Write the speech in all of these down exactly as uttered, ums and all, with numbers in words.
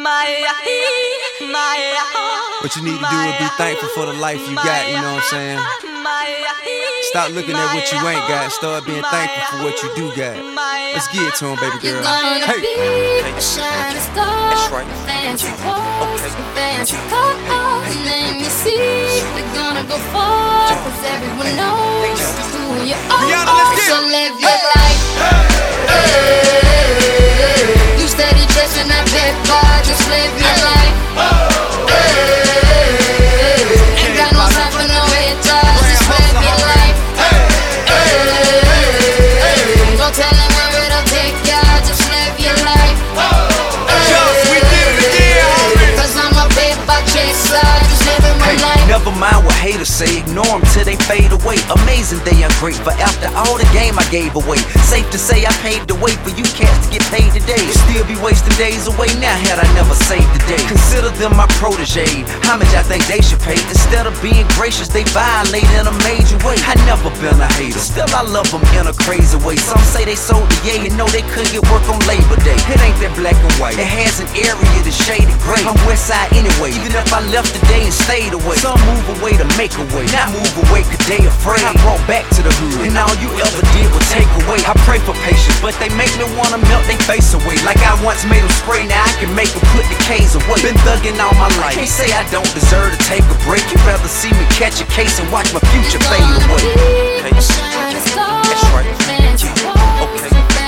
What you need to do is be thankful for the life you got, you know what I'm saying? Stop looking at what you ain't got and start being thankful for what you do got. Let's get it to him, baby girl. Hey, be a shining star. That's right. Fancy clothes, fancy cars. Let me see. They're gonna go far, cause everyone knows who you are. So live your life. Hey. You steady chasing that paper, just live your life. Hey. Ain't got no time for no haters, just live your life. Hey. Don't tell them where it'll take ya, just live your life. Hey. Cause I'm a paper chaser, just living my life. Never mind what haters say, ignore them till they fade away. Amazing they ungrateful after all the game I gave away. Safe to say I paved the way for you cats to get paid today. Still be wasting days away now had I never saved the day. Consider them my protege, how much I think they should pay. Instead of being gracious, they violate in a major way. I never been a hater, still I love them in a crazy way. Some say they sold the yay and know they couldn't get work on Labor Day. It ain't that black and white, it has an area that's shaded gray. I'm west side anyway, even if I left today and stayed away. Some move away to make a way, not move away cause they afraid. I brought back to the hood, and all you ever did was take away. I pray for patience, but they make me wanna melt they face away. Like I once made them spray, now I can make them put the K's away. Been thugging all my life, can't say I don't deserve to take a break. You'd rather see me catch a case and watch my future fade away. Okay. That's right. Okay.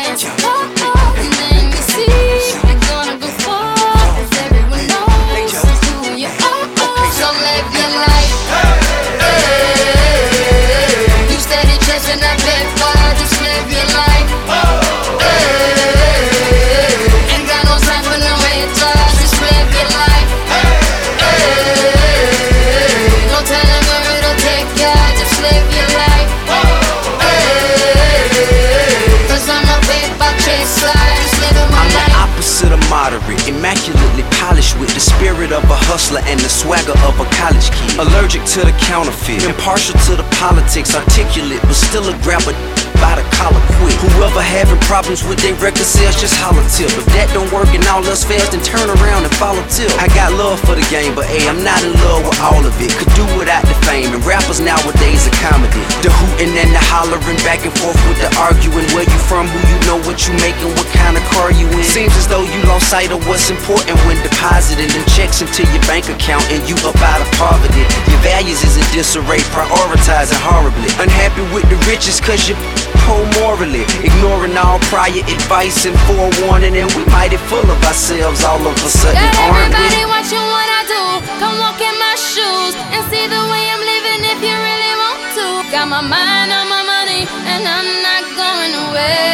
Immaculately polished with the spirit of a hustler and the swagger of a college kid. Allergic to the counterfeit, impartial to the politics, articulate but still a grabber by the collar quick. Whoever having problems with their record sales, just holler tip. If that don't work and all else fails, then turn around and follow tip. I got love for the game, but hey, I'm not in love with all of it. Could do without the fame, and rappers nowadays are comedy. The hooting and the hollering, back and forth with the arguing. Where you from, who you know, what you making, what kind of car you in. Seems as though you lost sight of what's important when depositing them checks into your bank account and you up out of poverty. Your values is in disarray, prioritizing horribly. Unhappy with the riches cause you poor morally, ignoring all prior advice and forewarning, and we mighty full of ourselves all of a sudden, got aren't we? everybody watching what I do. Come walk in my shoes and see the way I'm living if you really want to. Got my mind on my money and I'm not going away.